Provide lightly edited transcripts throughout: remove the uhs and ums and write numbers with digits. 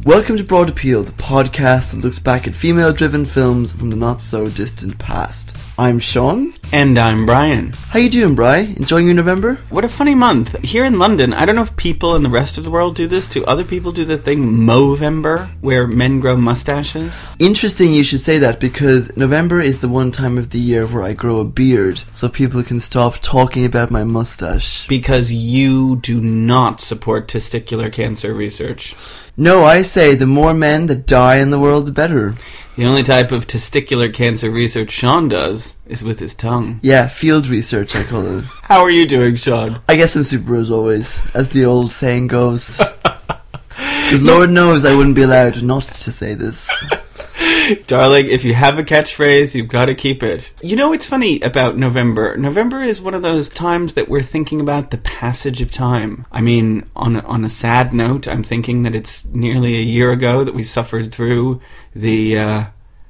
Welcome to Broad Appeal, the podcast that looks back at female-driven films from the not-so-distant past. I'm Sean. And I'm Brian. How you doing, Bri? Enjoying your November? What a funny month. Here in London, I don't know if people in the rest of the world do this. Do other people do the thing Movember, where men grow mustaches? Interesting you should say that, because November is the one time of the year where I grow a beard, so people can stop talking about my mustache. Because you do not support testicular cancer research. No, I say the more men that die in the world, the better. The only type of testicular cancer research Sean does is with his tongue. Yeah, field research, I call it. How are you doing, Sean? I guess I'm super as always, as the old saying goes. Because Lord knows I wouldn't be allowed not to say this. Darling, if you have a catchphrase, you've got to keep it. You know, it's funny about November. November is one of those times that we're thinking about the passage of time. I mean, on a sad note, I'm thinking that it's nearly a year ago that we suffered through the...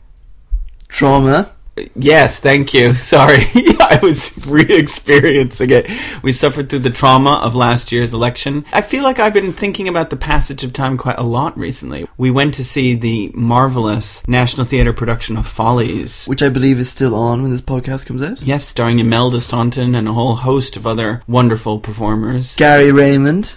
Trauma. Yes, thank you. Sorry, I was re-experiencing it. We suffered through the trauma of last year's election. I feel like I've been thinking about the passage of time quite a lot recently. We went to see the marvelous National Theatre production of Follies. Which I believe is still on when this podcast comes out. Yes, starring Imelda Staunton and a whole host of other wonderful performers. Gary Raymond.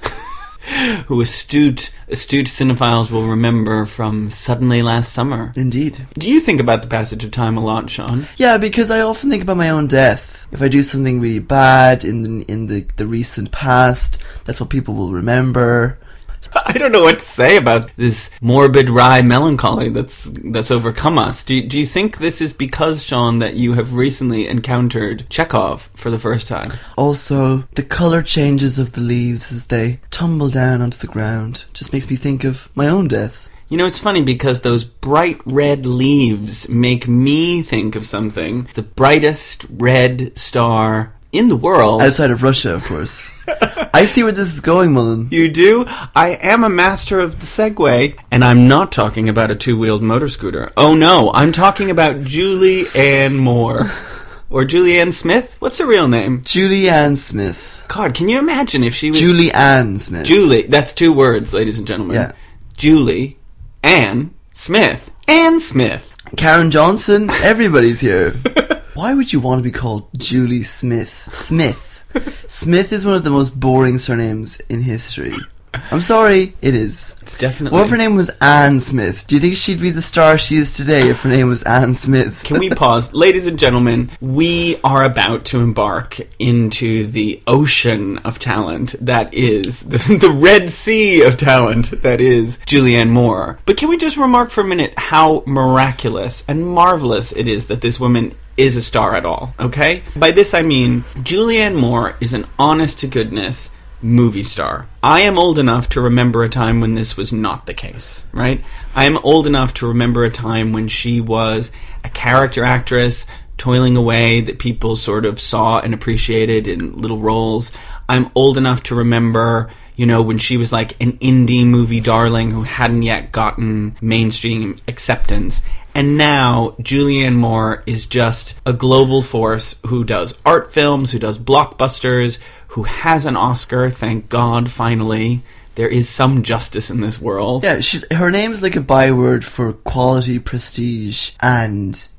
Who astute cinephiles will remember from Suddenly Last Summer. Indeed. Do you think about the passage of time a lot, Sean? Yeah, because I often think about my own death. If I do something really bad in the recent past, that's what people will remember. I don't know what to say about this morbid, wry melancholy that's overcome us. Do you think this is because, Sean, that you have recently encountered Chekhov for the first time? Also, the colour changes of the leaves as they tumble down onto the ground just makes me think of my own death. You know, it's funny because those bright red leaves make me think of something. The brightest red star in the world. Outside of Russia, of course. I see where this is going, Mullen. You do? I am a master of the segue, and I'm not talking about a two-wheeled motor scooter. Oh no, I'm talking about Julie Ann Moore. Or Julie Ann Smith? What's her real name? Julie Ann Smith. God, can you imagine if she was... Julie Ann Smith. Julie, that's two words, ladies and gentlemen. Yeah. Julie Ann Smith. Ann Smith. Karen Johnson, everybody's here. Why would you want to be called Julie Smith? Smith. Smith is one of the most boring surnames in history. I'm sorry, it is. It's definitely... What if her name was Anne Smith? Do you think she'd be the star she is today if her name was Anne Smith? Can we pause? Ladies and gentlemen, we are about to embark into the ocean of talent that is, the Red Sea of talent that is Julianne Moore. But can we just remark for a minute how miraculous and marvelous it is that this woman is a star at all, okay? By this I mean, Julianne Moore is an honest-to-goodness movie star. I am old enough to remember a time when this was not the case, right? I am old enough to remember a time when she was a character actress toiling away that people sort of saw and appreciated in little roles. I'm old enough to remember, you know, when she was like an indie movie darling who hadn't yet gotten mainstream acceptance. And now, Julianne Moore is just a global force who does art films, who does blockbusters, who has an Oscar, thank God, finally. There is some justice in this world. Yeah, her name is like a byword for quality, prestige, and...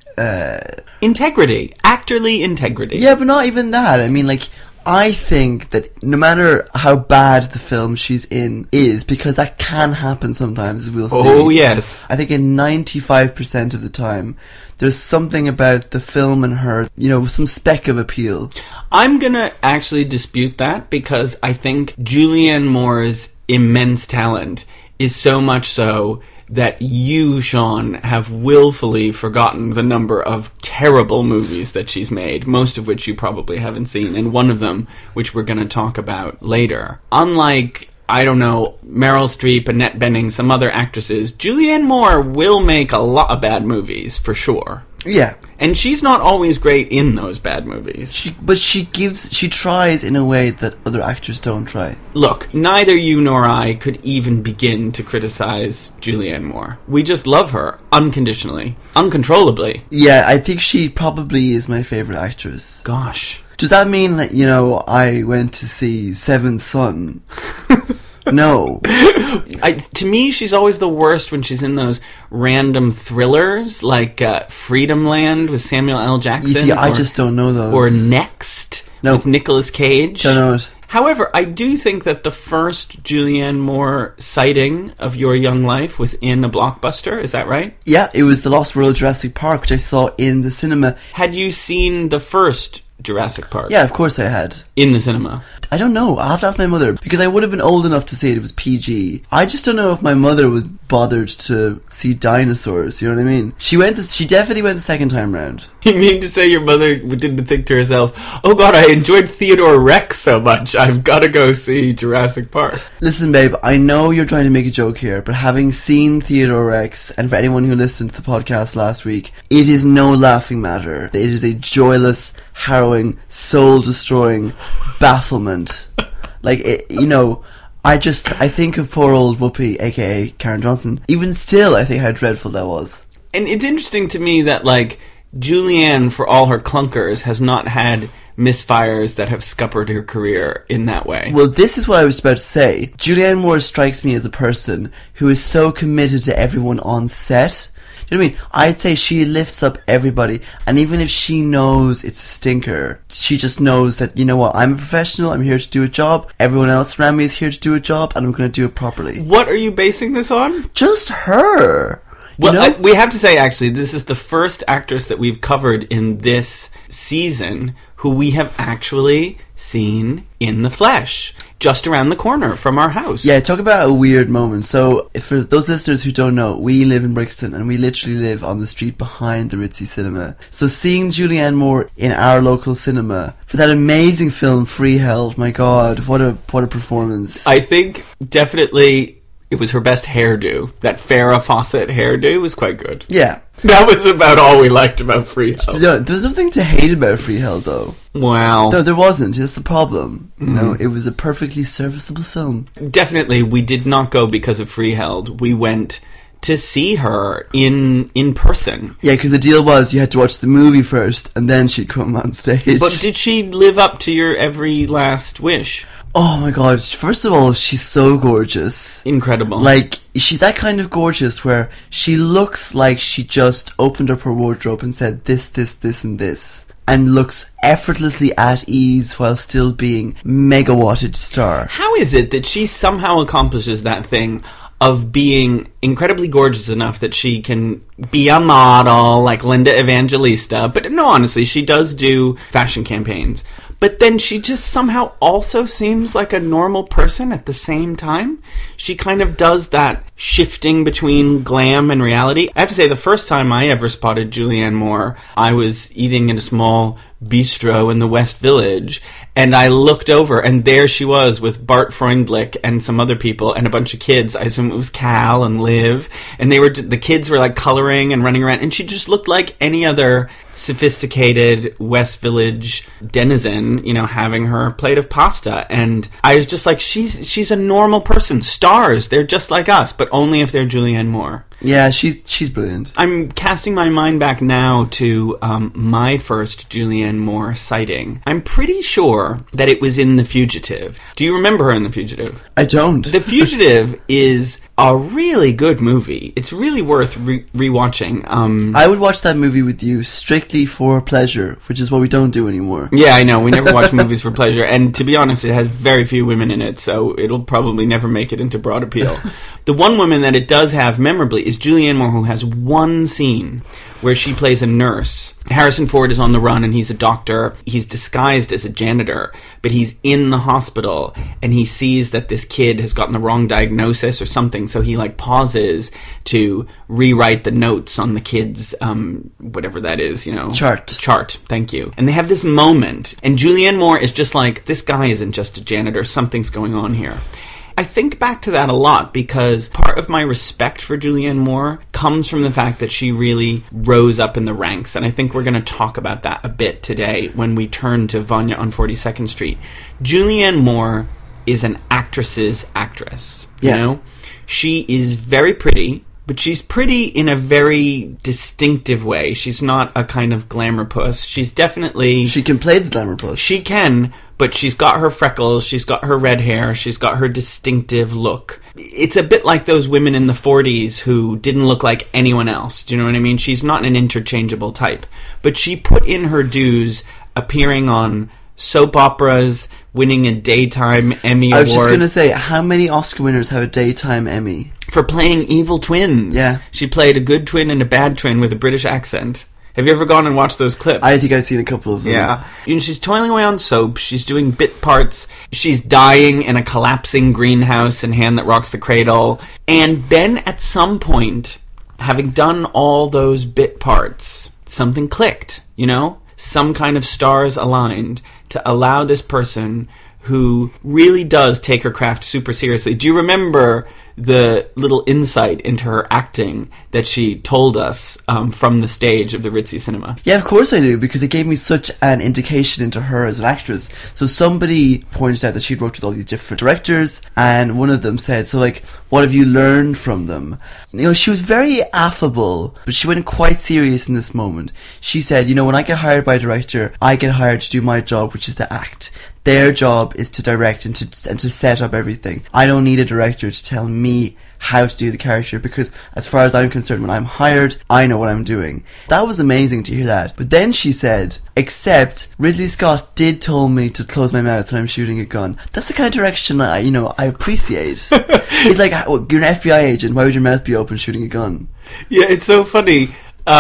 integrity. Actorly integrity. Yeah, but not even that. I mean, like... I think that no matter how bad the film she's in is, because that can happen sometimes, as we'll see. Oh, yes. I think in 95% of the time, there's something about the film and her, you know, some speck of appeal. I'm gonna actually dispute that, because I think Julianne Moore's immense talent is so much so that you, Sean, have willfully forgotten the number of terrible movies that she's made, most of which you probably haven't seen, and one of them, which we're going to talk about later. Unlike, I don't know, Meryl Streep, Annette Bening, some other actresses, Julianne Moore will make a lot of bad movies, for sure. Yeah. And she's not always great in those bad movies. But she tries in a way that other actors don't try. Look, neither you nor I could even begin to criticize Julianne Moore. We just love her, unconditionally, uncontrollably. Yeah, I think she probably is my favourite actress. Gosh. Does that mean that, you know, I went to see Seventh Son? No. To me, she's always the worst when she's in those random thrillers like Freedom Land with Samuel L. Jackson. You see, I just don't know those. Or Next with Nicolas Cage. Don't know it. However, I do think that the first Julianne Moore sighting of your young life was in a blockbuster. Is that right? Yeah, it was The Lost World Jurassic Park, which I saw in the cinema. Had you seen the first Jurassic Park? Yeah, of course I had. In the cinema? I don't know. I'll have to ask my mother, because I would have been old enough to say it was PG. I just don't know if my mother was bothered to see dinosaurs, you know what I mean? She definitely went the second time round. You mean to say your mother didn't think to herself, oh god, I enjoyed Theodore Rex so much, I've got to go see Jurassic Park? Listen, babe, I know you're trying to make a joke here, but having seen Theodore Rex, and for anyone who listened to the podcast last week, it is no laughing matter. It is a joyless, harrowing, soul-destroying bafflement. Like, I think of poor old Whoopi, aka Karen Johnson. Even still, I think how dreadful that was. And it's interesting to me that, like, Julianne, for all her clunkers, has not had misfires that have scuppered her career in that way. Well, this is what I was about to say. Julianne Moore strikes me as a person who is so committed to everyone on set. You know what I mean? I'd say she lifts up everybody, and even if she knows it's a stinker, she just knows that, you know what, I'm a professional, I'm here to do a job, everyone else around me is here to do a job, and I'm going to do it properly. What are you basing this on? Just her! Well, we have to say, actually, this is the first actress that we've covered in this season who we have actually seen in the flesh, just around the corner from our house. Yeah, talk about a weird moment. So, for those listeners who don't know, we live in Brixton, and we literally live on the street behind the Ritzy Cinema. So seeing Julianne Moore in our local cinema for that amazing film Freeheld, my god, what a performance. I think definitely it was her best hairdo. That Farrah Fawcett hairdo was quite good. Yeah. That was about all we liked about Freeheld. No, there was nothing to hate about Freeheld, though. Wow. No, there wasn't. That's the problem. You know, it was a perfectly serviceable film. Definitely, we did not go because of Freeheld. We went to see her in person. Yeah, because the deal was you had to watch the movie first, and then she'd come on stage. But did she live up to your every last wish? Oh my god, first of all, she's so gorgeous. Incredible. Like, she's that kind of gorgeous where she looks like she just opened up her wardrobe and said this, this, this, and this. And looks effortlessly at ease while still being megawattage star. How is it that she somehow accomplishes that thing of being incredibly gorgeous enough that she can be a model like Linda Evangelista? But no, honestly, she does do fashion campaigns. But then she just somehow also seems like a normal person at the same time. She kind of does that shifting between glam and reality. I have to say, the first time I ever spotted Julianne Moore, I was eating in a small bistro in the West Village, and I looked over, and there she was with Bart Freundlich and some other people and a bunch of kids. I assume it was Cal and Liv, and the kids were like coloring and running around, and she just looked like any other sophisticated West Village denizen, you know, having her plate of pasta. And I was just like, she's a normal person. Stars, they're just like us, but only if they're Julianne Moore. Yeah, she's brilliant. I'm casting my mind back now to my first Julianne Moore sighting. I'm pretty sure that it was in The Fugitive. Do you remember her in The Fugitive? I don't. The Fugitive is a really good movie. It's really worth rewatching. I would watch that movie with you strictly for pleasure, which is what we don't do anymore. Yeah, I know. We never watch movies for pleasure. And to be honest, it has very few women in it, so it'll probably never make it into broad appeal. The one woman that it does have memorably is Julianne Moore, who has one scene where she plays a nurse. Harrison Ford is on the run and he's a doctor. He's disguised as a janitor, but he's in the hospital and he sees that this kid has gotten the wrong diagnosis or something, so he like pauses to rewrite the notes on the kid's whatever that is, you know. Chart, thank you. And they have this moment, and Julianne Moore is just like, this guy isn't just a janitor, something's going on here. I think back to that a lot because part of my respect for Julianne Moore comes from the fact that she really rose up in the ranks, and I think we're going to talk about that a bit today when we turn to Vanya on 42nd Street. Julianne Moore is an actress's actress, you know? She is very pretty, but she's pretty in a very distinctive way. She's not a kind of glamour puss. She's definitely... She can play the glamour puss. She can, but she's got her freckles, she's got her red hair, she's got her distinctive look. It's a bit like those women in the 40s who didn't look like anyone else. Do you know what I mean? She's not an interchangeable type. But she put in her dues appearing on soap operas, winning a Daytime Emmy Award. I was just going to say, how many Oscar winners have a Daytime Emmy? For playing evil twins. Yeah. She played a good twin and a bad twin with a British accent. Have you ever gone and watched those clips? I think I've seen a couple of them. Yeah. And she's toiling away on soap. She's doing bit parts. She's dying in a collapsing greenhouse in Hand That Rocks the Cradle. And then at some point, having done all those bit parts, something clicked, you know? Some kind of stars aligned to allow this person who really does take her craft super seriously. Do you remember the little insight into her acting that she told us from the stage of the Ritzy Cinema? Yeah, of course I do, because it gave me such an indication into her as an actress. So somebody pointed out that she'd worked with all these different directors, and one of them said, so like, what have you learned from them? You know, she was very affable, but she went quite serious in this moment. She said, you know, when I get hired by a director, I get hired to do my job, which is to act. Their job is to direct and to set up everything. I don't need a director to tell me how to do the character, because as far as I'm concerned, when I'm hired, I know what I'm doing. That was amazing to hear that. But then she said, except Ridley Scott did tell me to close my mouth when I'm shooting a gun. That's the kind of direction I appreciate. He's like, oh, you're an FBI agent, why would your mouth be open shooting a gun? Yeah, it's so funny.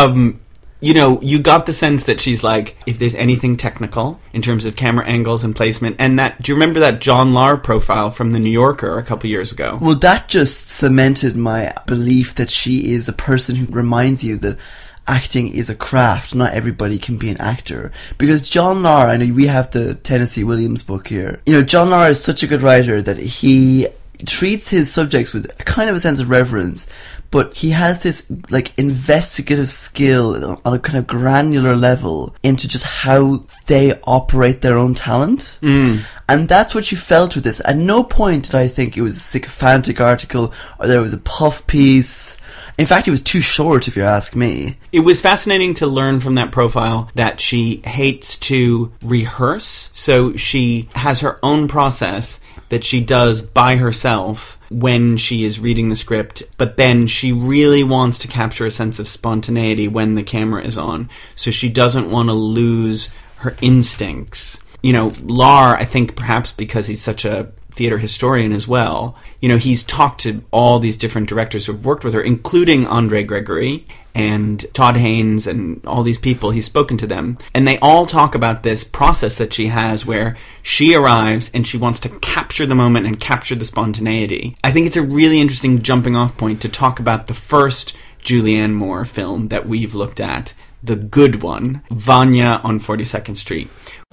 You know, you got the sense that she's like, if there's anything technical in terms of camera angles and placement, and that, do you remember that John Lahr profile from The New Yorker a couple years ago? Well, that just cemented my belief that she is a person who reminds you that acting is a craft. Not everybody can be an actor. Because John Lahr, I know we have the Tennessee Williams book here. You know, John Lahr is such a good writer that he treats his subjects with a kind of a sense of reverence, but he has this like investigative skill on a kind of granular level into just how they operate their own talent. And that's what you felt with this. At no point did I think it was a sycophantic article or there was a puff piece. In fact, it was too short, if you ask me. It was fascinating to learn from that profile that she hates to rehearse, so she has her own process that she does by herself when she is reading the script, but then she really wants to capture a sense of spontaneity when the camera is on, so she doesn't want to lose her instincts. You know, Lahr, I think perhaps because he's such a theater historian as well, you know, he's talked to all these different directors who've worked with her, including Andre Gregory and Todd Haynes and all these people. He's spoken to them, and they all talk about this process that she has where she arrives and she wants to capture the moment and capture the spontaneity. I think it's a really interesting jumping off point to talk about the first Julianne Moore film that we've looked at, the good one, Vanya on 42nd Street.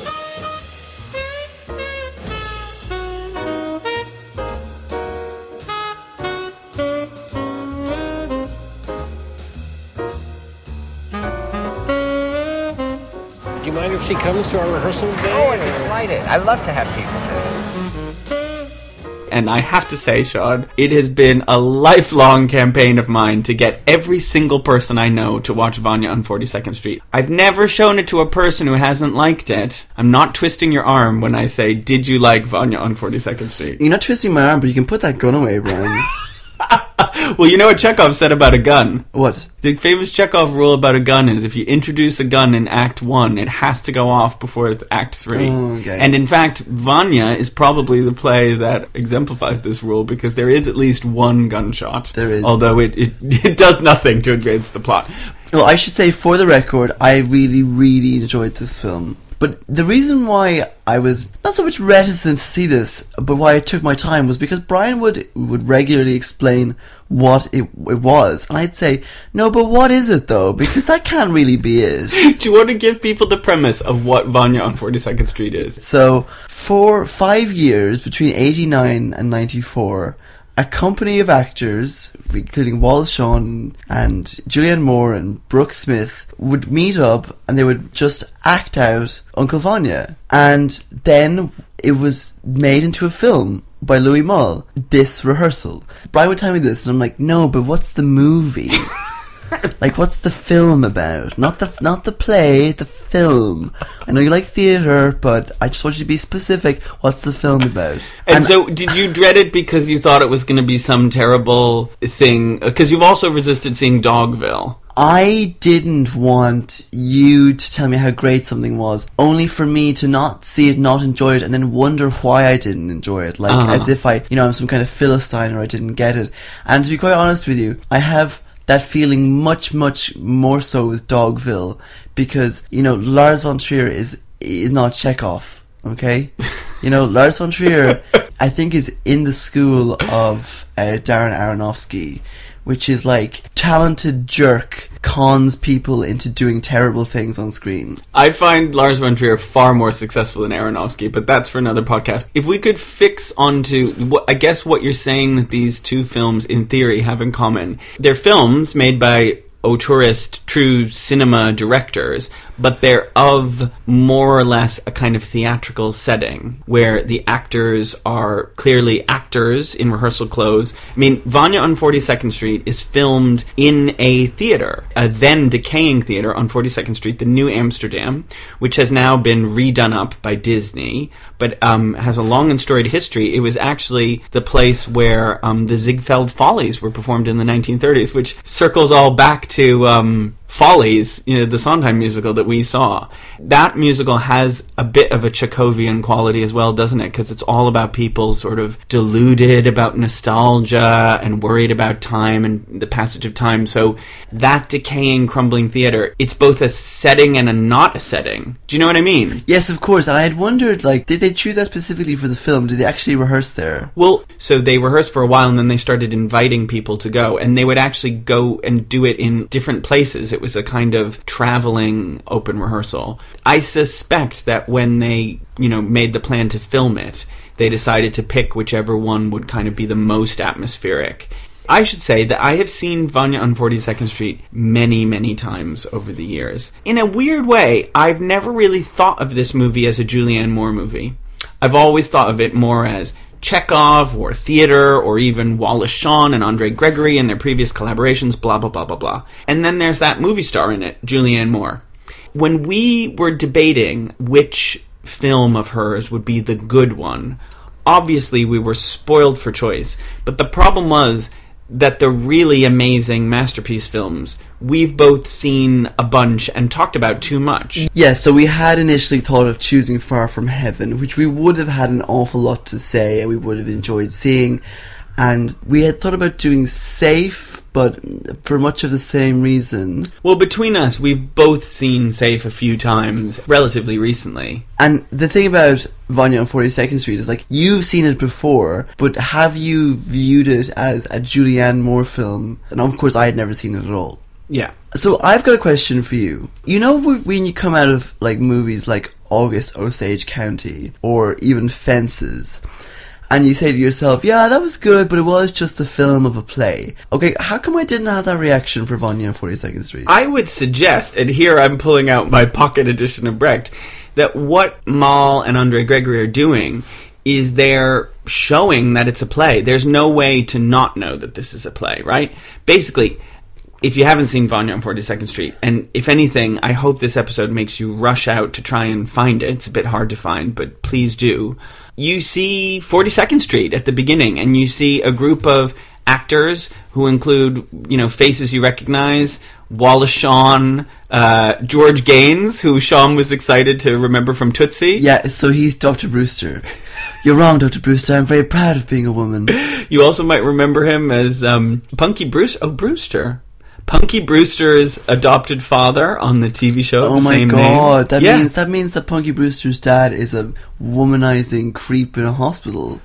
Do you mind if she comes to our rehearsal day? Oh, I'd be delighted. I love to have people visit. And I have to say, Sean, it has been a lifelong campaign of mine to get every single person I know to watch Vanya on 42nd Street. I've never shown it to a person who hasn't liked it. I'm not twisting your arm when I say, did you like Vanya on 42nd Street? You're not twisting my arm, but you can put that gun away, Brian. Well, you know what Chekhov said about a gun? What? The famous Chekhov rule about a gun is if you introduce a gun in Act 1, it has to go off before Act 3. Oh, okay. And in fact, Vanya is probably the play that exemplifies this rule because there is at least one gunshot. There is. Although it does nothing to advance the plot. Well, I should say, for the record, I really, really enjoyed this film. But the reason why I was not so much reticent to see this, but why I took my time, was because Brian would regularly explain what it was. And I'd say, no, but what is it though? Because that can't really be it. Do you want to give people the premise of what Vanya on 42nd Street is? So, for 5 years, between 89 and 94, a company of actors, including Wallace Shawn and Julianne Moore and Brooke Smith, would meet up and they would just act out Uncle Vanya. And then it was made into a film. by Louis Malle, this rehearsal. Brian would tell me this, and I'm like, no, but what's the movie? Like, what's the film about? Not the play, the film. I know you like theatre, but I just want you to be specific. What's the film about? And so, did you dread it because you thought it was going to be some terrible thing? Because you've also resisted seeing Dogville. I didn't want you to tell me how great something was, only for me to not see it, not enjoy it, and then wonder why I didn't enjoy it. Like, as if I'm some kind of Philistine or I didn't get it. And to be quite honest with you, I have that feeling much, much more so with Dogville, because, Lars von Trier is not Chekhov, okay? Lars von Trier, I think, is in the school of Darren Aronofsky, which is like talented jerk cons people into doing terrible things on screen. I find Lars von Trier far more successful than Aronofsky, but that's for another podcast. If we could fix onto, what you're saying that these two films, in theory, have in common. They're films made by auteurist, true cinema directors, but they're of more or less a kind of theatrical setting where the actors are clearly actors in rehearsal clothes. I mean, Vanya on 42nd Street is filmed in a theater, a then decaying theater on 42nd Street, the New Amsterdam, which has now been redone up by Disney, but has a long and storied history. It was actually the place where the Ziegfeld Follies were performed in the 1930s, which circles all back to Follies, the Sondheim musical that we saw. That musical has a bit of a Chekhovian quality as well, doesn't it? Because it's all about people sort of deluded about nostalgia and worried about time and the passage of time. So that decaying, crumbling theater, it's both a setting and a not a setting. Do you know what I mean? Yes, of course. And I had wondered, did they choose that specifically for the film? Did they actually rehearse there? Well, so they rehearsed for a while and then they started inviting people to go. And they would actually go and do it in different places. It was a kind of traveling open rehearsal. I suspect that when they, made the plan to film it, they decided to pick whichever one would kind of be the most atmospheric. I should say that I have seen Vanya on 42nd Street many, many times over the years. In a weird way, I've never really thought of this movie as a Julianne Moore movie. I've always thought of it more as Chekhov or theater or even Wallace Shawn and Andre Gregory and their previous collaborations, blah, blah, blah, blah, blah. And then there's that movie star in it, Julianne Moore. When we were debating which film of hers would be the good one, obviously we were spoiled for choice. But the problem was that the really amazing masterpiece films, we've both seen a bunch and talked about too much. Yeah, so we had initially thought of choosing Far From Heaven, which we would have had an awful lot to say and we would have enjoyed seeing. And we had thought about doing Safe, but for much of the same reason. Well, between us, we've both seen Safe a few times, relatively recently. And the thing about Vanya on 42nd Street is, you've seen it before, but have you viewed it as a Julianne Moore film? And of course, I had never seen it at all. Yeah. So I've got a question for you. When you come out of, movies like August Osage County, or even Fences, and you say to yourself, yeah, that was good, but it was just a film of a play. Okay, how come I didn't have that reaction for Vanya on 42nd Street? I would suggest, and here I'm pulling out my pocket edition of Brecht, that what Malle and Andre Gregory are doing is they're showing that it's a play. There's no way to not know that this is a play, right? Basically, if you haven't seen Vanya on 42nd Street, and if anything, I hope this episode makes you rush out to try and find it. It's a bit hard to find, but please do. You see 42nd Street at the beginning, and you see a group of actors who include, faces you recognize, Wallace Shawn, George Gaines, who Sean was excited to remember from Tootsie. Yeah, so he's Dr. Brewster. You're wrong, Dr. Brewster. I'm very proud of being a woman. You also might remember him as Punky Brewster. Oh, Brewster. Punky Brewster's adopted father on the TV show. Oh my god, that means that Punky Brewster's dad is a womanizing creep in a hospital.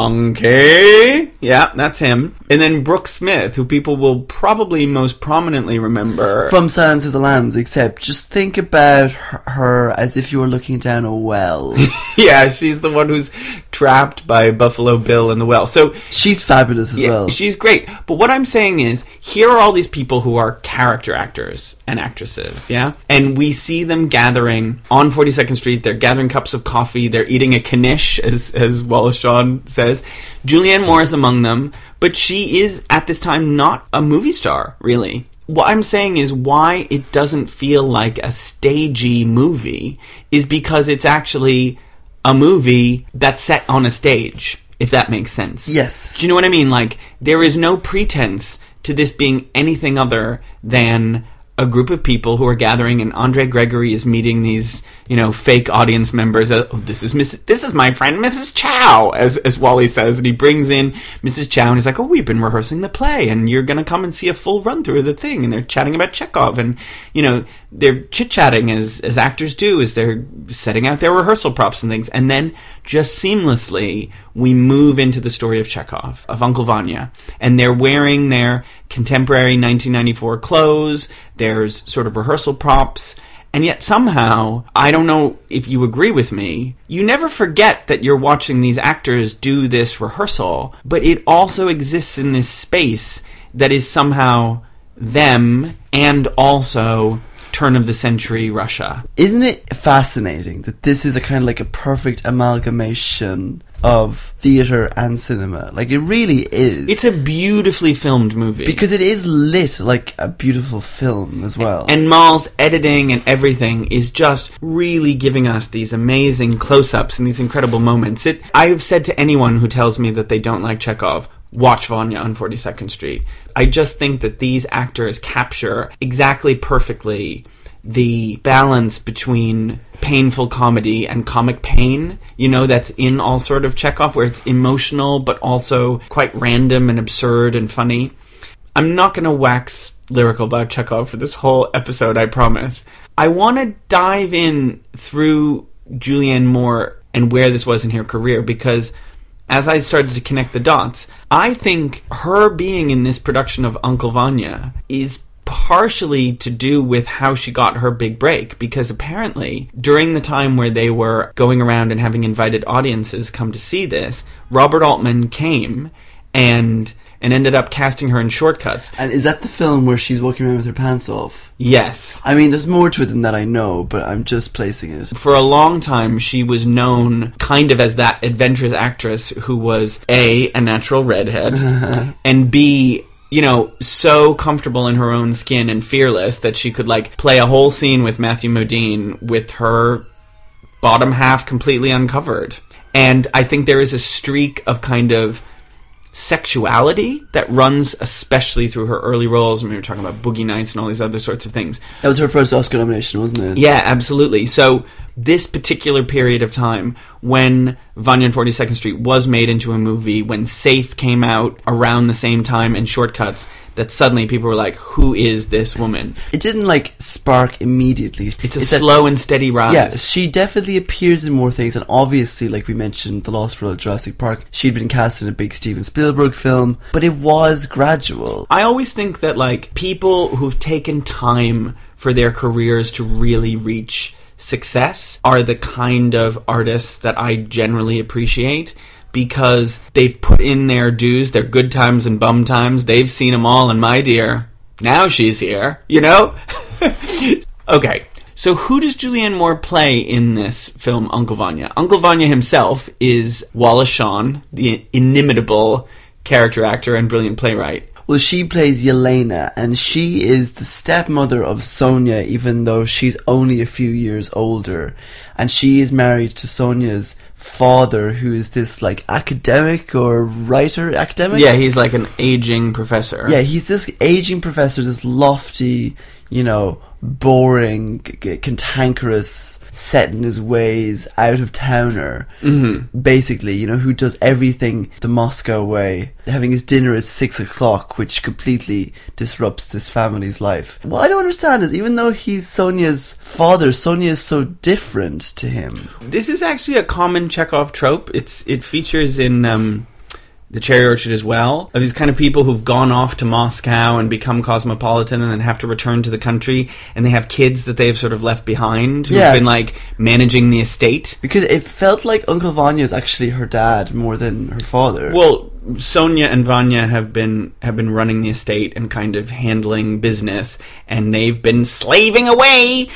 Punky! Yeah, that's him. And then Brooke Smith, who people will probably most prominently remember from Silence of the Lambs, except just think about her as if you were looking down a well. Yeah, she's the one who's trapped by Buffalo Bill in the well. So she's fabulous as well. She's great. But what I'm saying is, here are all these people who are character actors and actresses, yeah? And we see them gathering on 42nd Street. They're gathering cups of coffee. They're eating a knish, as Wallace Shawn said. says. Julianne Moore is among them, but she is, at this time, not a movie star, really. What I'm saying is why it doesn't feel like a stagey movie is because it's actually a movie that's set on a stage, if that makes sense. Yes. Do you know what I mean? Like, there is no pretense to this being anything other than a group of people who are gathering, and Andre Gregory is meeting these, fake audience members. This is my friend Mrs. Chow, as Wally says, and he brings in Mrs. Chow, and he's like, we've been rehearsing the play, and you're going to come and see a full run through of the thing, and they're chatting about Chekhov, and, they're chit-chatting as actors do, as they're setting out their rehearsal props and things, and then just seamlessly, we move into the story of Chekhov, of Uncle Vanya, and they're wearing their contemporary 1994 clothes, there's sort of rehearsal props, and yet somehow, I don't know if you agree with me, you never forget that you're watching these actors do this rehearsal, but it also exists in this space that is somehow them and also turn-of-the-century Russia. Isn't it fascinating that this is a kind of like a perfect amalgamation of theatre and cinema? Like, it really is. It's a beautifully filmed movie. Because it is lit like a beautiful film as well. And Mal's editing and everything is just really giving us these amazing close-ups and these incredible moments. I have said to anyone who tells me that they don't like Chekhov, watch Vanya on 42nd Street. I just think that these actors capture exactly perfectly the balance between painful comedy and comic pain, that's in all sort of Chekhov, where it's emotional but also quite random and absurd and funny. I'm not going to wax lyrical about Chekhov for this whole episode, I promise. I want to dive in through Julianne Moore and where this was in her career, because as I started to connect the dots, I think her being in this production of Uncle Vanya is partially to do with how she got her big break, because apparently during the time where they were going around and having invited audiences come to see this, Robert Altman came and ended up casting her in Short Cuts. And is that the film where she's walking around with her pants off? Yes. I mean, there's more to it than that, I know, but I'm just placing it. For a long time, she was known kind of as that adventurous actress who was A, a natural redhead, and B, so comfortable in her own skin and fearless that she could, play a whole scene with Matthew Modine with her bottom half completely uncovered. And I think there is a streak of kind of sexuality that runs especially through her early roles. We were talking about Boogie Nights and all these other sorts of things. That was her first Oscar nomination, wasn't it? Yeah, absolutely. So this particular period of time when Vanya on 42nd Street was made into a movie, when Safe came out around the same time and Short Cuts, that suddenly people were like, who is this woman? It didn't spark immediately. It's a slow and steady rise. Yeah, she definitely appears in more things, and obviously, like we mentioned, The Lost World, Jurassic Park, she'd been cast in a big Steven Spielberg film, but it was gradual. I always think that people who've taken time for their careers to really reach success are the kind of artists that I generally appreciate, because they've put in their dues, their good times and bum times. They've seen them all, and my dear, now she's here, Okay, so who does Julianne Moore play in this film, Uncle Vanya? Uncle Vanya himself is Wallace Shawn, the inimitable character actor and brilliant playwright. Well, she plays Yelena, and she is the stepmother of Sonia, even though she's only a few years older. And she is married to Sonia's father, who is this, academic or writer? Academic? Yeah, he's like an aging professor. Yeah, he's this aging professor, this lofty, boring, cantankerous, set in his ways, out-of-towner, basically, who does everything the Moscow way, having his dinner at 6 o'clock, which completely disrupts this family's life. What I don't understand is, even though he's Sonia's father, Sonia is so different to him. This is actually a common Chekhov trope. It features in The Cherry Orchard as well, of these kind of people who've gone off to Moscow and become cosmopolitan and then have to return to the country, and they have kids that they've sort of left behind who've been managing the estate. Because it felt like Uncle Vanya is actually her dad more than her father. Well, Sonia and Vanya have been running the estate and kind of handling business, and they've been slaving away,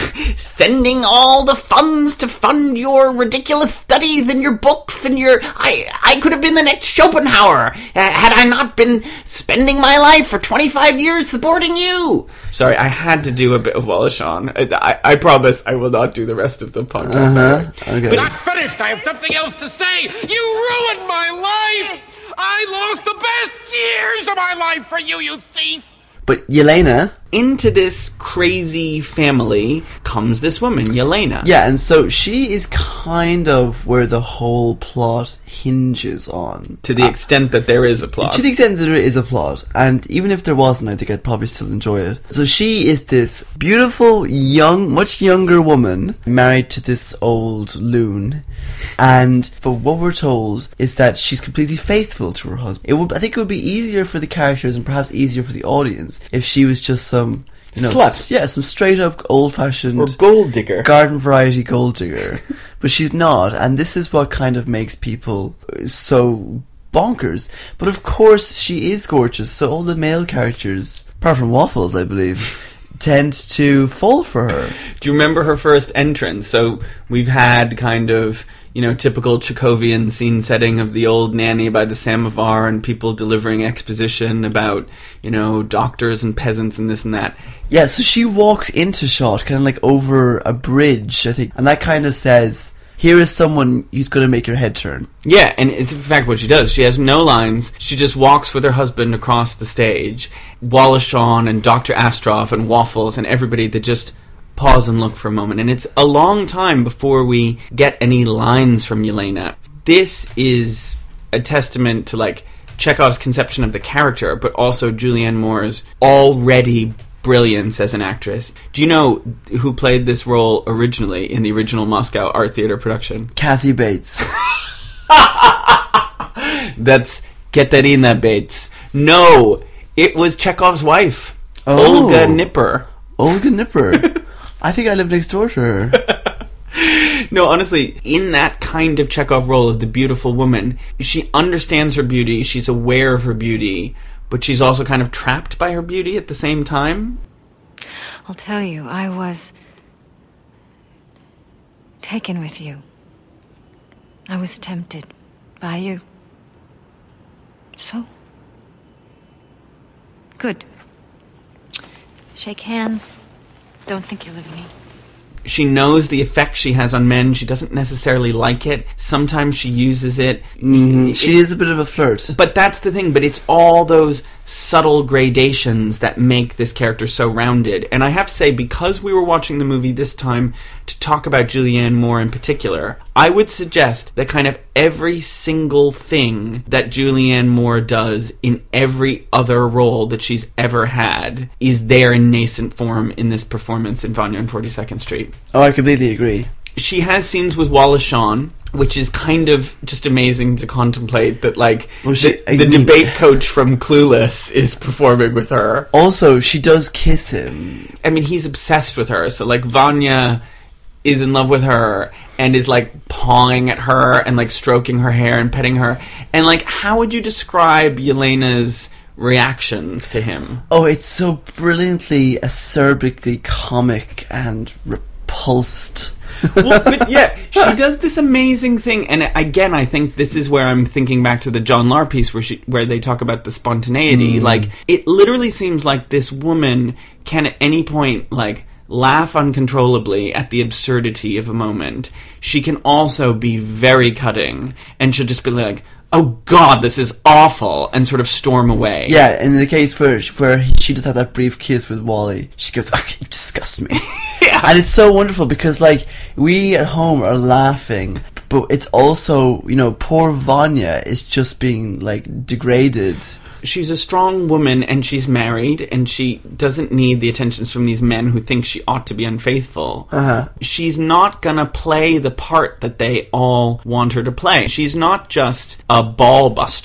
sending all the funds to fund your ridiculous studies and your books and your... I could have been the next Schopenhauer had I not been spending my life for 25 years supporting you. Sorry, I had to do a bit of Wallace Shawn. I promise I will not do the rest of the podcast. Okay. Not finished. I have something else to say. You ruined my life. I lost the best years of my life for you, you thief. But Yelena... Into this crazy family comes this woman, Yelena. Yeah, and so she is kind of where the whole plot hinges on. To the extent that there is a plot. To the extent that there is a plot. And even if there wasn't, I think I'd probably still enjoy it. So she is this beautiful, young, much younger woman, married to this old loon. And but what we're told is that she's completely faithful to her husband. I think it would be easier for the characters and perhaps easier for the audience if she was just some... Slut. Yeah, some straight up old fashioned or gold digger, garden variety gold digger. But she's not, and this is what kind of makes people so bonkers. But of course she is gorgeous, so all the male characters, apart from Waffles I believe, tend to fall for her. Do you remember her first entrance? So we've had kind of, typical Chekhovian scene setting of the old nanny by the samovar and people delivering exposition about, doctors and peasants and this and that. Yeah, so she walks into shot, kind of like over a bridge, I think, and that kind of says, here is someone who's going to make your head turn. Yeah, and it's in fact what she does. She has no lines. She just walks with her husband across the stage. Wallace Shawn and Dr. Astroff and Waffles and everybody that just pause and look for a moment. And it's a long time before we get any lines from Yelena. This is a testament to, Chekhov's conception of the character, but also Julianne Moore's already brilliance as an actress. Do you know who played this role originally in the original Moscow Art Theatre production? Kathy Bates. That's Katerina Bates. No, it was Chekhov's wife, Olga Nipper. Olga Nipper. I think I live next door to her. No, honestly, in that kind of Chekhov role of the beautiful woman, she understands her beauty, she's aware of her beauty, but she's also kind of trapped by her beauty at the same time. I'll tell you, I was taken with you. I was tempted by you. So? Good. Shake hands. Don't think ill of me. She knows the effect she has on men. She doesn't necessarily like it. Sometimes she uses it. She is a bit of a flirt. But that's the thing. But it's all those subtle gradations that make this character so rounded. And I have to say, because we were watching the movie this time to talk about Julianne Moore in particular, I would suggest that kind of every single thing that Julianne Moore does in every other role that she's ever had is there in nascent form in this performance in Vanya on 42nd Street. Oh, I completely agree. She has scenes with Wallace Shawn, which is kind of just amazing to contemplate that, the debate coach from Clueless is performing with her. Also, she does kiss him. I mean, he's obsessed with her. So, Vanya is in love with her and is, pawing at her and, stroking her hair and petting her. And, how would you describe Yelena's reactions to him? Oh, it's so brilliantly, acerbically comic and repulsed. Well, but yeah, she does this amazing thing, and again, I think this is where I'm thinking back to the John Lahr piece where they talk about the spontaneity. It literally seems like this woman can at any point, laugh uncontrollably at the absurdity of a moment. She can also be very cutting, and she'll just be like, oh God, this is awful, and sort of storm away. Yeah, in the case where she just had that brief kiss with Wally, she goes, oh, you disgust me. Yeah. And it's so wonderful because, we at home are laughing, but it's also, poor Vanya is just being, degraded. She's a strong woman, and she's married, and she doesn't need the attentions from these men who think she ought to be unfaithful. She's not gonna play the part that they all want her to play. She's not just a ball buster.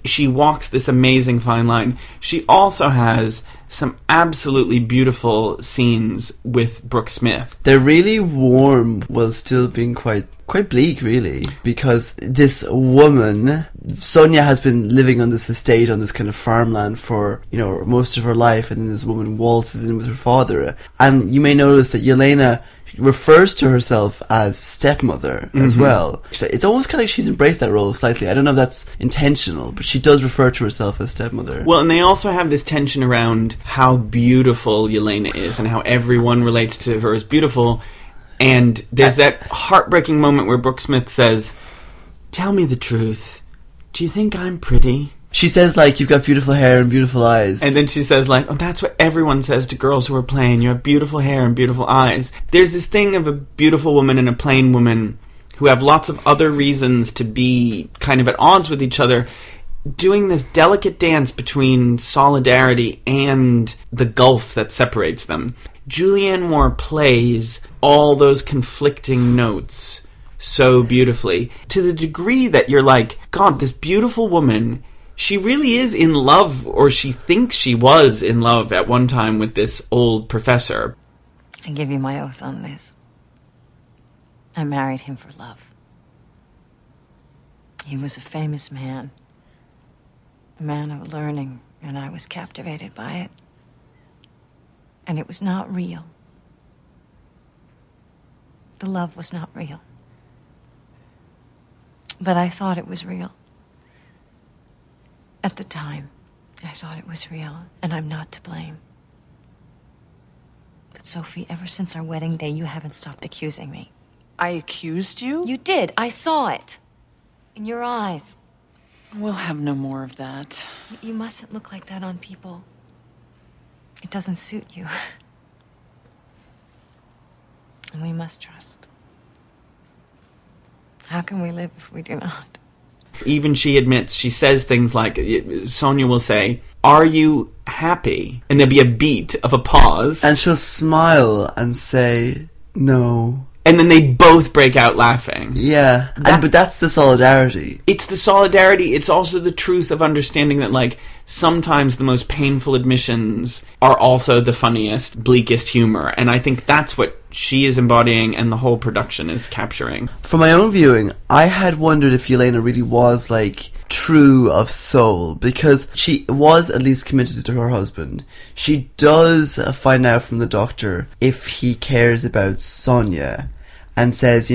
She walks this amazing fine line. She also has some absolutely beautiful scenes with Brooke Smith. They're really warm while still being quite bleak, really, because this woman, Sonia, has been living on this estate, on this kind of farmland for, most of her life, and then this woman waltzes in with her father. And you may notice that Yelena refers to herself as stepmother as well. It's almost kind of like she's embraced that role slightly. I don't know if that's intentional, but she does refer to herself as stepmother. Well, and they also have this tension around how beautiful Yelena is and how everyone relates to her as beautiful. And there's that heartbreaking moment where Brooke Smith says, "Tell me the truth. Do you think I'm pretty?" She says, like, "You've got beautiful hair and beautiful eyes." And then she says, like, "Oh, that's what everyone says to girls who are plain. You have beautiful hair and beautiful eyes." There's this thing of a beautiful woman and a plain woman who have lots of other reasons to be kind of at odds with each other, doing this delicate dance between solidarity and the gulf that separates them. Julianne Moore plays all those conflicting notes so beautifully, to the degree that you're like, God, this beautiful woman, she really is in love, or she thinks she was in love at one time with this old professor. I give you my oath on this. I married him for love. He was a famous man. A man of learning, and I was captivated by it. And it was not real. The love was not real. But I thought it was real. At the time, I thought it was real, and I'm not to blame. But Sophie, ever since our wedding day, you haven't stopped accusing me. I accused you? You did. I saw it. In your eyes. We'll have no more of that. You mustn't look like that on people. It doesn't suit you. And we must trust. How can we live if we do not? Even she admits, she says things like, Sonia will say, "Are you happy?" And there'll be a beat of a pause. And she'll smile and say, "No." And then they both break out laughing. Yeah. But that's the solidarity. It's the solidarity. It's also the truth of understanding that, like, sometimes the most painful admissions are also the funniest, bleakest humor. And I think that's what she is embodying and the whole production is capturing. For my own viewing, I had wondered if Yelena really was, like, true of soul, because she was at least committed to her husband. She does find out from the doctor if he cares about Sonia, and says,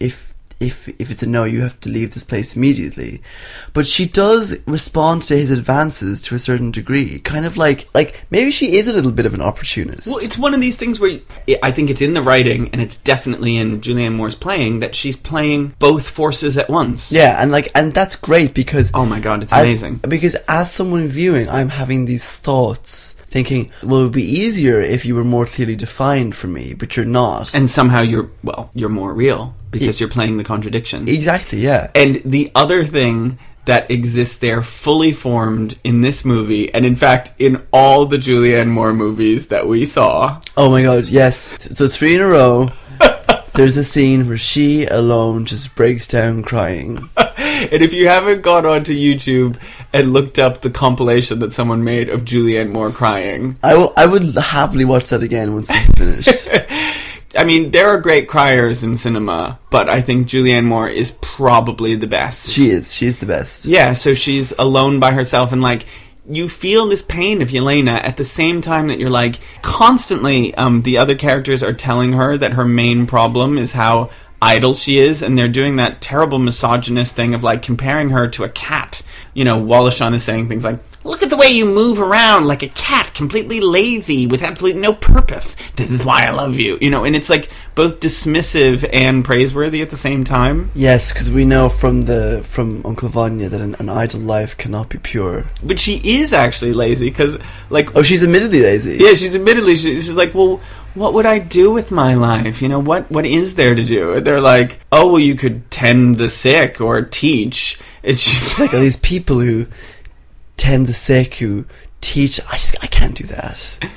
if it's a no, you have to leave this place immediately. But she does respond to his advances to a certain degree. Kind of like maybe she is a little bit of an opportunist. Well, it's one of these things where I think it's in the writing, and it's definitely in Julianne Moore's playing, that she's playing both forces at once. Yeah, and that's great, because... Oh my God, it's amazing. Because as someone viewing, I'm having these thoughts, thinking, well, it would be easier if you were more clearly defined for me, but you're not. And somehow you're more real, because you're playing the contradictions. Exactly, yeah. And the other thing that exists there, fully formed in this movie, and in fact in all the Julianne Moore movies that we saw. Oh my God, yes. So 3 in a row, there's a scene where she alone just breaks down crying. And if you haven't gone onto YouTube and looked up the compilation that someone made of Julianne Moore crying, I would happily watch that again once it's finished. I mean, there are great criers in cinema, but I think Julianne Moore is probably the best. She is the best. Yeah, so she's alone by herself, and like, you feel this pain of Yelena at the same time that you're like, constantly the other characters are telling her that her main problem is how idle she is, and they're doing that terrible misogynist thing of like comparing her to a cat. Wallachon is saying things like, "Look at the way you move around like a cat, completely lazy, with absolutely no purpose. This is why I love you." And it's like both dismissive and praiseworthy at the same time. Yes, because we know from Uncle Vanya that an idle life cannot be pure. But she is actually lazy, because like... Oh, she's admittedly lazy. Yeah, she's like, well, what would I do with my life? What is there to do? And they're like, oh, well, you could tend the sick or teach. And she's like, these people who tend the sick, who teach, I can't do that.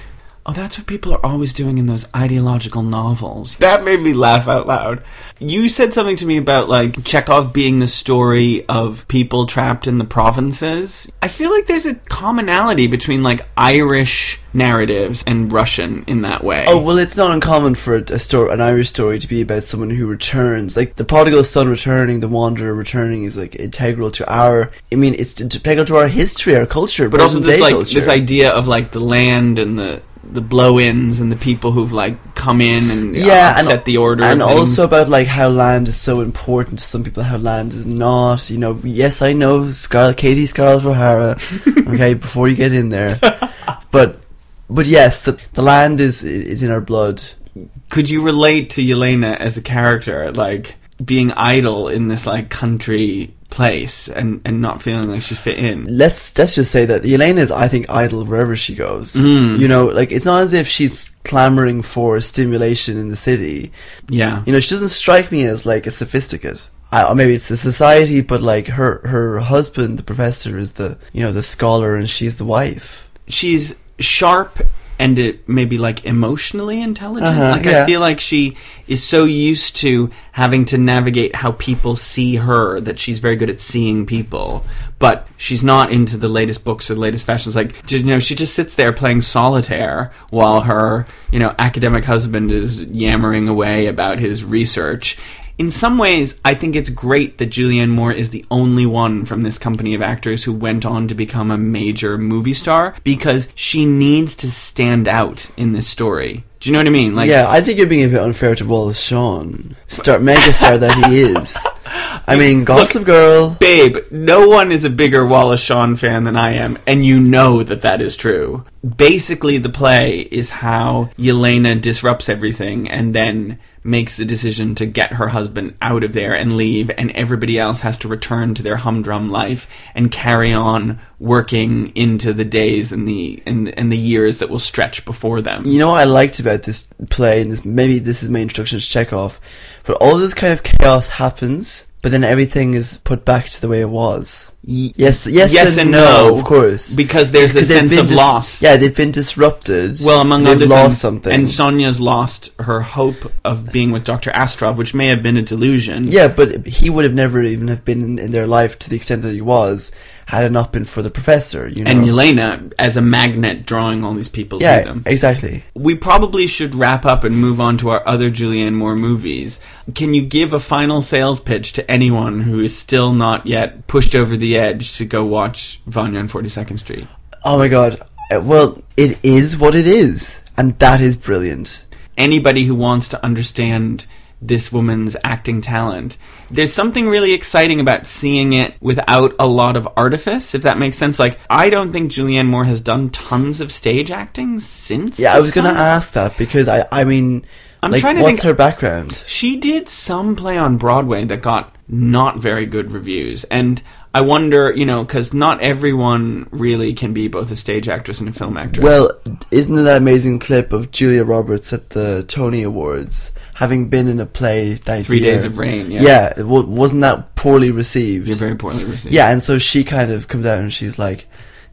Oh, that's what people are always doing in those ideological novels. That made me laugh out loud. You said something to me about, like, Chekhov being the story of people trapped in the provinces. I feel like there's a commonality between, like, Irish narratives and Russian in that way. Oh, well, it's not uncommon for an Irish story to be about someone who returns. Like, the prodigal son returning, the wanderer returning is, like, integral to it's integral to our history, our culture. But also this, like, culture. This idea of, like, the land and the blow-ins and the people who've, like, come in and upset the order and of things. also about, like, how land is so important to some people, how land is not. You know, yes, I know Katie Scarlett O'Hara. Okay, before you get in there, but yes, the land is in our blood. Could you relate to Yelena as a character, like, being idle in this, like, country place and not feeling like she fit in? Let's just say that Yelena is, I think, idle wherever she goes. You know, like, it's not as if she's clamoring for stimulation in the city. Yeah. You know, she doesn't strike me as, like, a sophisticate. Or maybe it's the society, but, like, her husband, the professor, is the scholar, and she's the wife. She's sharp and maybe, like, emotionally intelligent. Yeah. I feel like she is so used to having to navigate how people see her that she's very good at seeing people. But she's not into the latest books or the latest fashions. Like, you know, she just sits there playing solitaire while her, you know, academic husband is yammering away about his research. In some ways, I think it's great that Julianne Moore is the only one from this company of actors who went on to become a major movie star, because she needs to stand out in this story. Do you know what I mean? Like, yeah, I think you're being a bit unfair to Wallace Shawn, megastar that he is. I mean, Gossip Girl. Babe, no one is a bigger Wallace Shawn fan than I am, and you know that is true. Basically, the play is how Yelena disrupts everything and then makes the decision to get her husband out of there and leave, and everybody else has to return to their humdrum life and carry on working into the days and the years that will stretch before them. You know what I liked about this play, and maybe this is my introduction to Chekhov, but all this kind of chaos happens, but then everything is put back to the way it was. Yes and no, of course. Because there's a sense of loss. Yeah, they've been disrupted. Well, among they've other lost things, something. And Sonya's lost her hope of being with Dr. Astrov, which may have been a delusion. Yeah, but he would have never even have been in their life to the extent that he was, had it not been for the professor, you know. And Yelena as a magnet drawing all these people to them. Yeah, exactly. We probably should wrap up and move on to our other Julianne Moore movies. Can you give a final sales pitch to anyone who is still not yet pushed over the edge to go watch Vanya on 42nd Street? Oh my god. Well, it is what it is, and that is brilliant. Anybody who wants to understand this woman's acting talent, there's something really exciting about seeing it without a lot of artifice, if that makes sense. Like, I don't think Julianne Moore has done tons of stage acting since. Yeah, I was going to ask that, because I mean, I'm like, trying to what's think, her background? She did some play on Broadway that got not very good reviews, and I wonder, you know, because not everyone really can be both a stage actress and a film actress. Well, isn't there that amazing clip of Julia Roberts at the Tony Awards, having been in a play that 3 year? Days of Rain, yeah. Yeah, wasn't that poorly received? You're very poorly received. Yeah, and so she kind of comes out and she's like,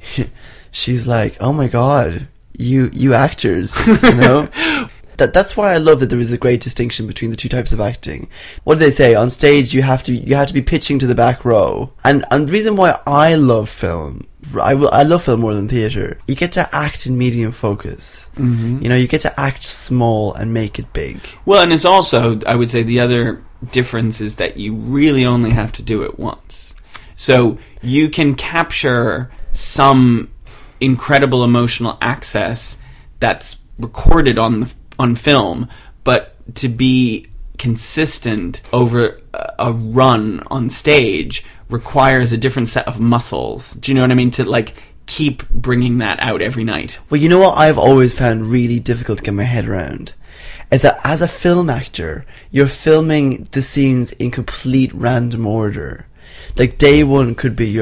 oh my god, you actors, you know? That's why I love that there is a great distinction between the two types of acting. What do they say? On stage, you have to be pitching to the back row. And the reason why I love film, I love film more than theatre. You get to act in medium focus. Mm-hmm. You know, you get to act small and make it big. Well, and it's also, I would say, the other difference is that you really only have to do it once. So you can capture some incredible emotional access that's recorded on film, but to be consistent over a run on stage requires a different set of muscles. Do you know what I mean? To, like, keep bringing that out every night. Well, you know what I've always found really difficult to get my head around? Is that as a film actor, you're filming the scenes in complete random order. Like, day one could be you're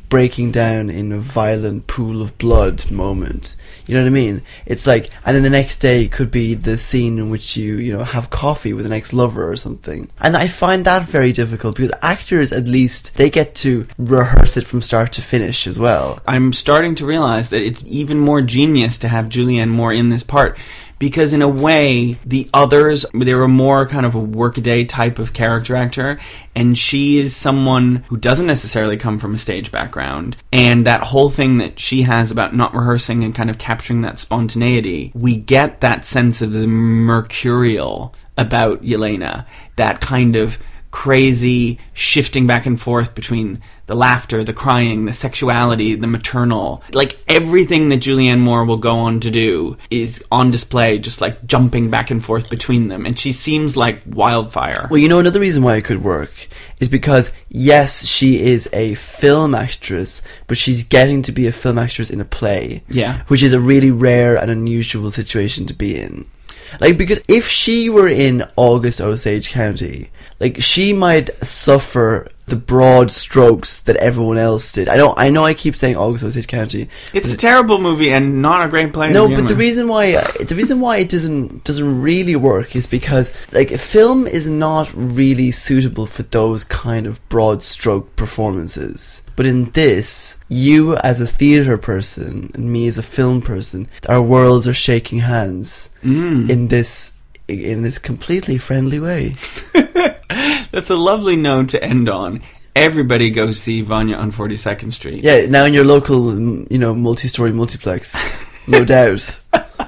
breaking down in a violent pool of blood moment. You know what I mean? It's like, and then the next day could be the scene in which you know, have coffee with an ex-lover or something. And I find that very difficult because actors, at least, they get to rehearse it from start to finish as well. I'm starting to realize that it's even more genius to have Julianne Moore in this part. Because in a way, the others, they were more kind of a workaday type of character actor, and she is someone who doesn't necessarily come from a stage background. And that whole thing that she has about not rehearsing and kind of capturing that spontaneity, we get that sense of the mercurial about Yelena, that kind of crazy shifting back and forth between the laughter, the crying, the sexuality, the maternal. Like, everything that Julianne Moore will go on to do is on display, just like jumping back and forth between them. And she seems like wildfire. Well, you know, another reason why it could work is because, yes, she is a film actress, but she's getting to be a film actress in a play. Yeah. Which is a really rare and unusual situation to be in. Like, because if she were in August Osage County, like, she might suffer the broad strokes that everyone else did. I know I keep saying August Osage County. It's a terrible movie and not a great play. No, but the reason why it doesn't really work is because, like, film is not really suitable for those kind of broad stroke performances. But in this, you as a theatre person and me as a film person, our worlds are shaking hands in this completely friendly way. That's a lovely note to end on. Everybody go see Vanya on 42nd Street. Yeah, now in your local, you know, multi-story multiplex, no doubt.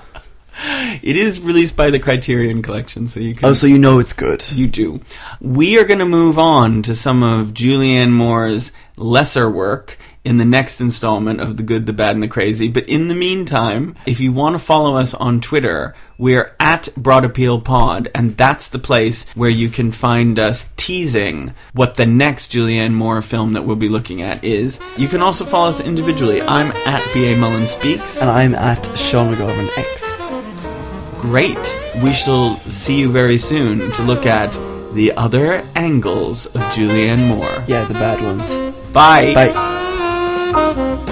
It is released by the Criterion Collection, so you can... Oh, so you know it's good. You do. We are going to move on to some of Julianne Moore's lesser work in the next installment of The Good, the Bad, and the Crazy. But in the meantime, if you want to follow us on Twitter, we're at Broad Appeal Pod, and that's the place where you can find us teasing what the next Julianne Moore film that we'll be looking at is. You can also follow us individually. I'm at B.A. Mullen Speaks. And I'm at Sean McGovern X. Great. We shall see you very soon to look at the other angles of Julianne Moore. Yeah, the bad ones. Bye. Bye.